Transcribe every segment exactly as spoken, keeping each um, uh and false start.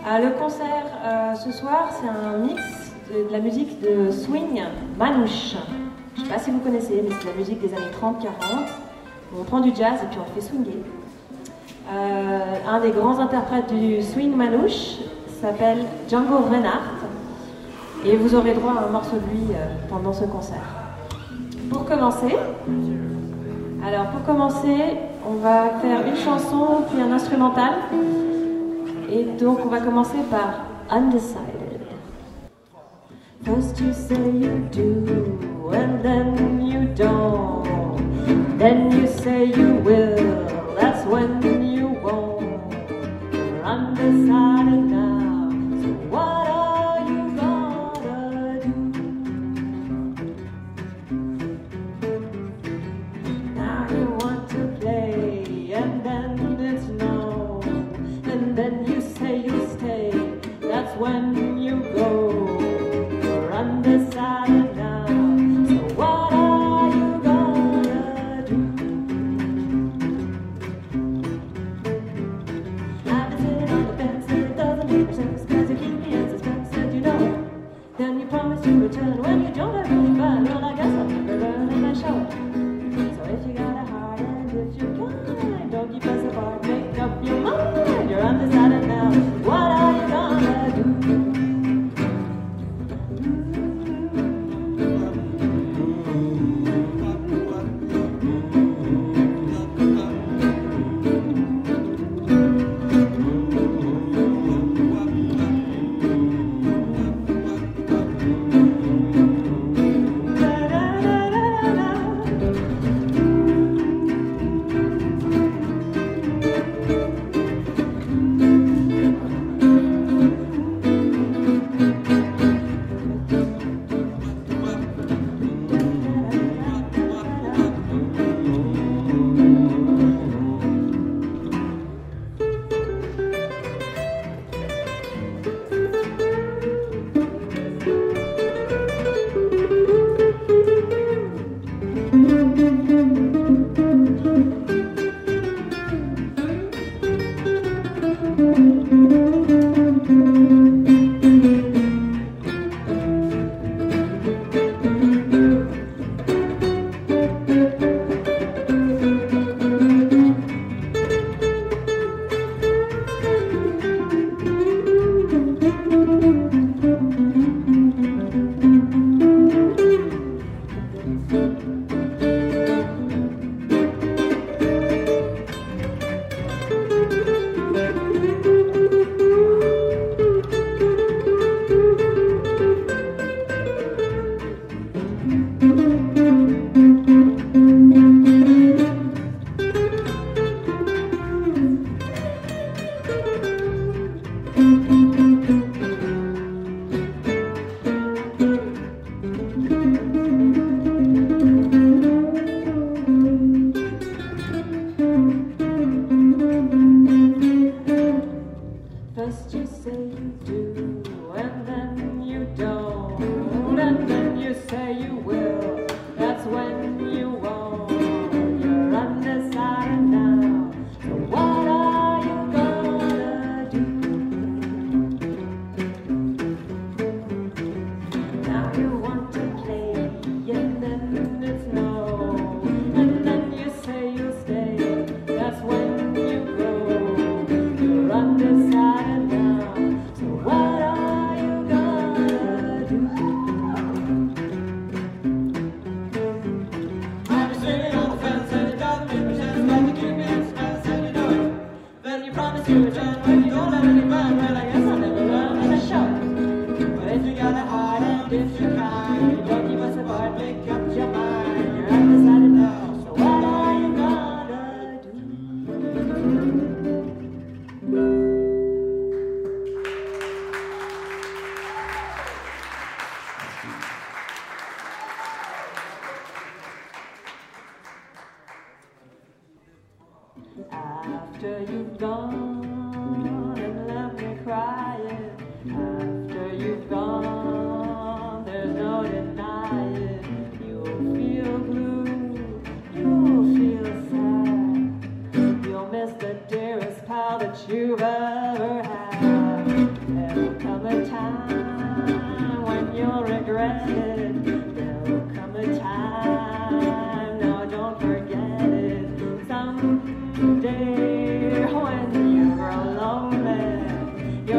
Euh, le concert euh, ce soir, c'est un mix de, de la musique de swing manouche. Je ne sais pas si vous connaissez, mais c'est de la musique des années trente quarante. On prend du jazz et puis on le fait swinger. Euh, un des grands interprètes du swing manouche s'appelle Django Reinhardt. Et vous aurez droit à un morceau de lui euh, pendant ce concert. Pour commencer, alors pour commencer, on va faire une chanson puis un instrumental. Et donc on va commencer par Undecided. First you say you do, and then you don't. Then you say you will, that's when you won't. You're undecided now, so what are you gonna do? Now you want to play, and then it's no. And then you say you stay, that's when you go. You're undecided now, so what are you gonna do? I've been sitting on the fence and it doesn't make sense, cause you keep me in suspense and you know. Then you promise to return when you don't have any fun. Well, I guess I'll never learn and I show it. So if you got a heart and if you're kind, don't keep us apart, make up your mind. You're undecided now, what are you gonna do? First you say you do, and then you don't. And then you say you will, that's when you won't. You're undecided now, so what are you gonna do? Now you want to play, and then it's no. And then you say you'll stay, that's when you go. You're undecided now, so what are you gonna do?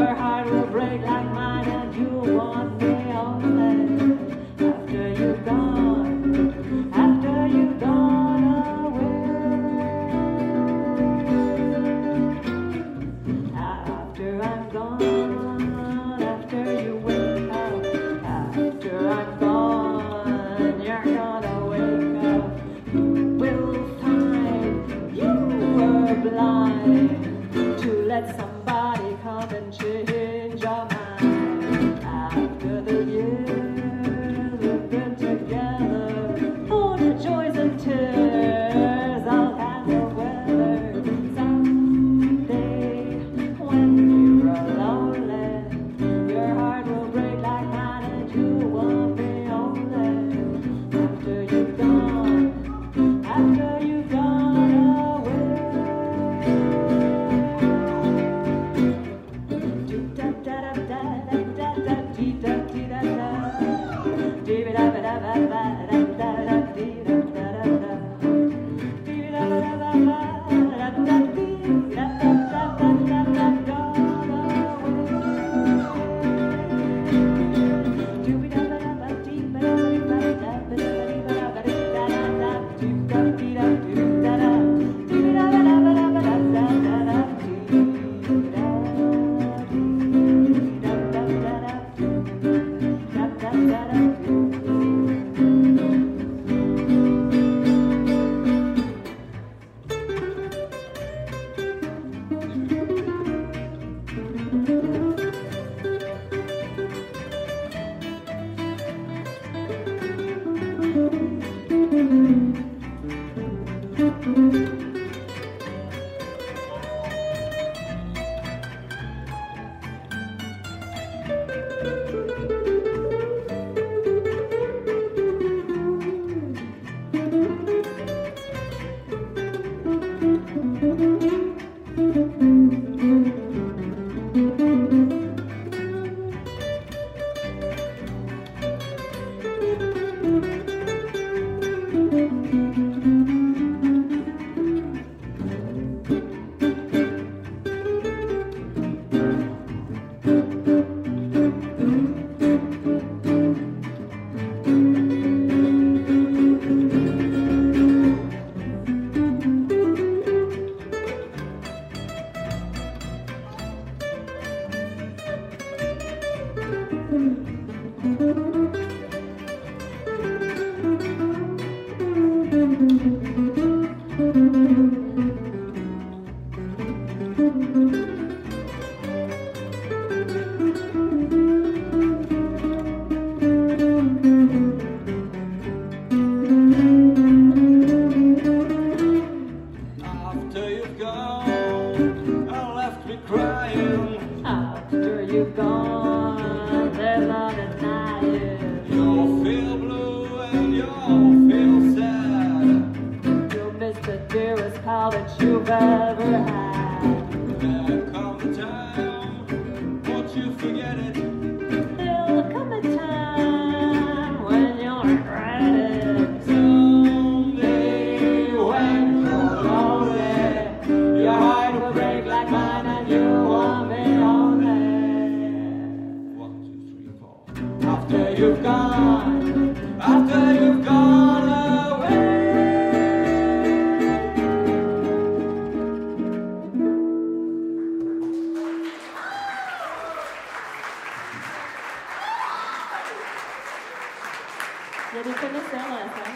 Your heart will break like mine, and you want me only after you've gone, after you've gone away. After I'm gone, after you wake up, after I'm gone, you're gonna wake up. We'll find you were blind to let somebody come and change your mind. After the years we've been together, all the joys and tears, all kinds of weather. Someday when you're lonely, your heart will break like mine, and you won't be only after you've gone, after you've gone away. You've gone, after you've gone away. Il y a des connaisseurs dans la salle.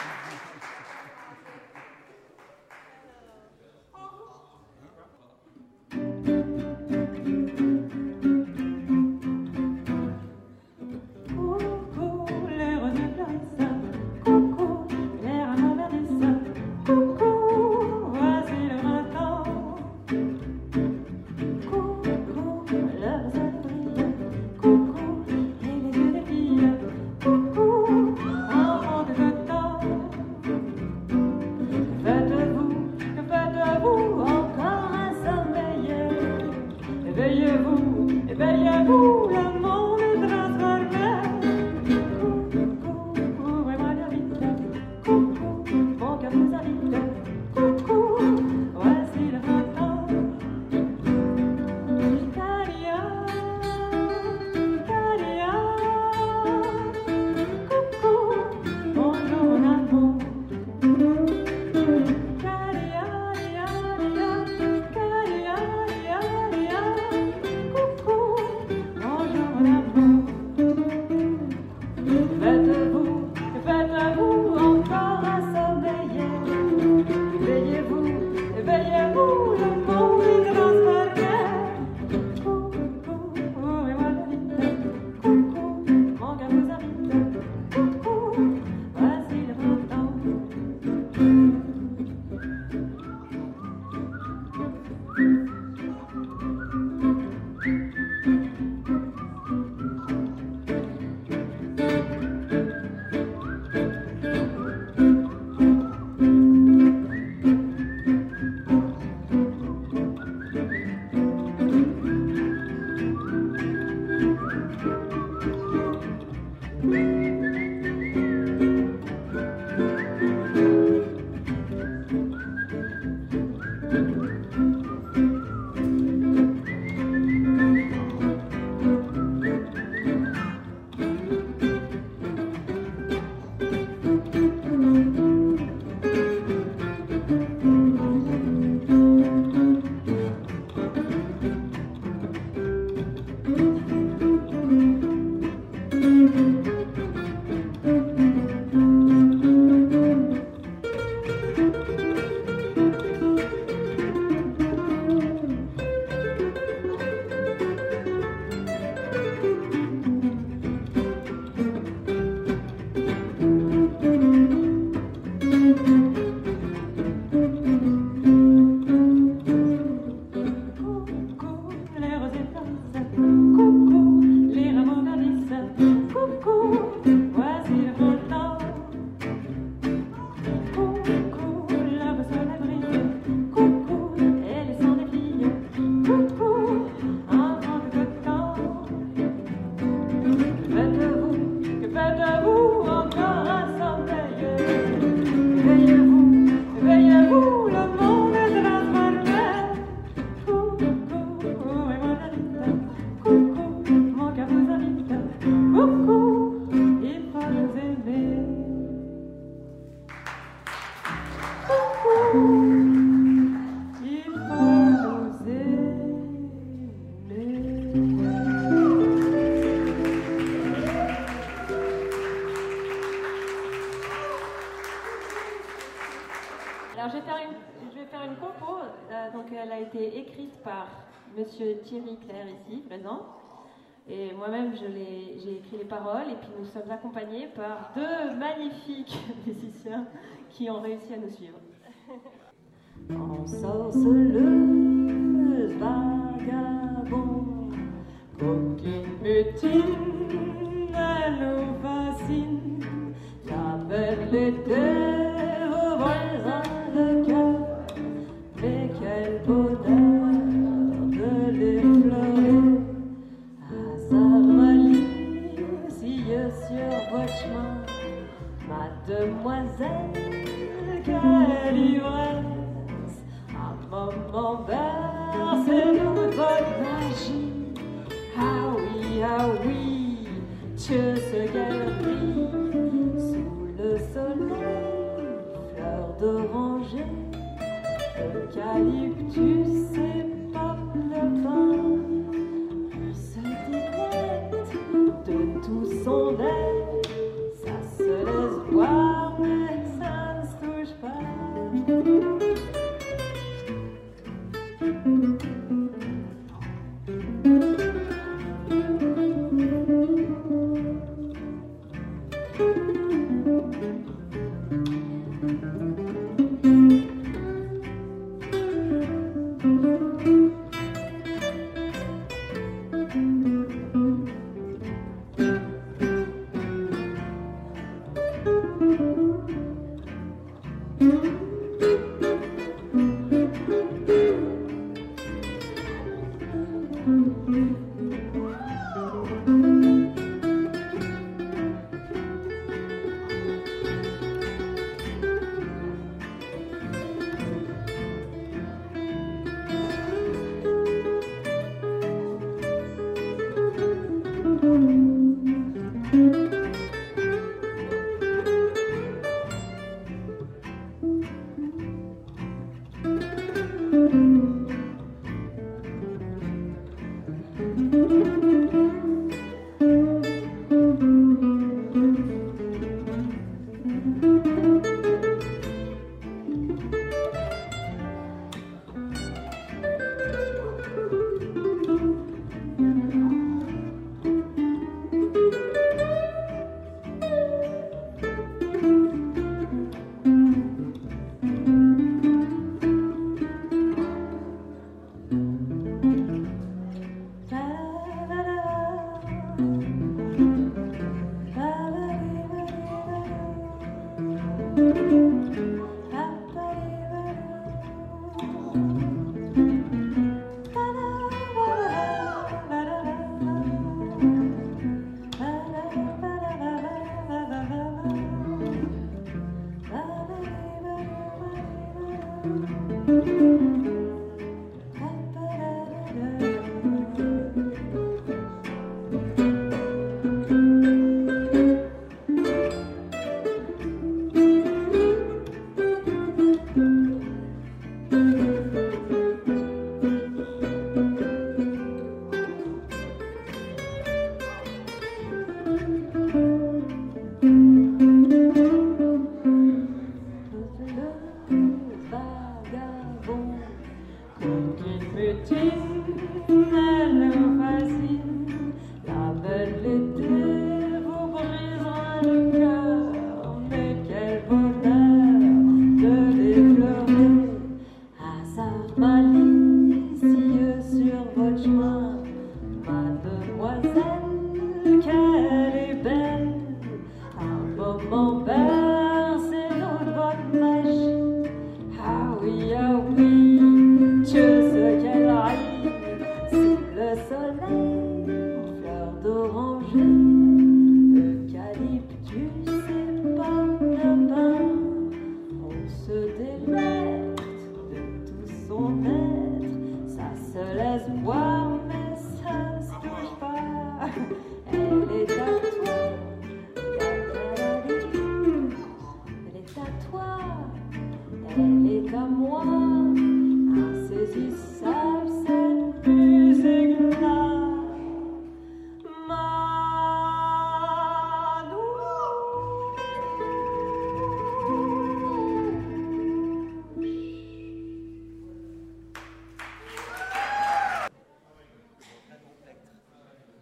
Éveillez-vous, éveillez-vous, le monde est transformé. Coucou, ouvrez-moi le vite. Coucou, mon cœur vous invite. Coucou, voici le printemps. Italia. Monsieur Thierry Claire ici, présent. Et moi-même, j'ai écrit les paroles et puis nous sommes accompagnés par deux magnifiques musiciens qui ont réussi à nous suivre. Ensorceleuse, vagabond, coquine mutine, elle nous fascine. La belle était vos voisins de cœur, mais quel bonheur de l'effleurer. Hasard malicieux sur votre chemin, mademoiselle, quelle ivresse. Un moment bercez-nous de votre magie. Ah oui, ah oui, Dieu se guérit sous le soleil, fleurs d'oranger, eucalyptus et le pain. On se délecte de tout son air, ça se laisse voir mais ça ne se touche pas.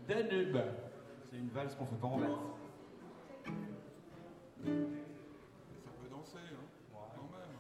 Danube. C'est une valse qu'on fait pas en valse. Ça peut danser, hein, quand même.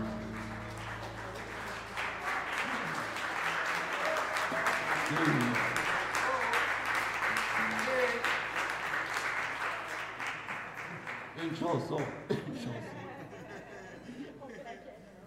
Mmh.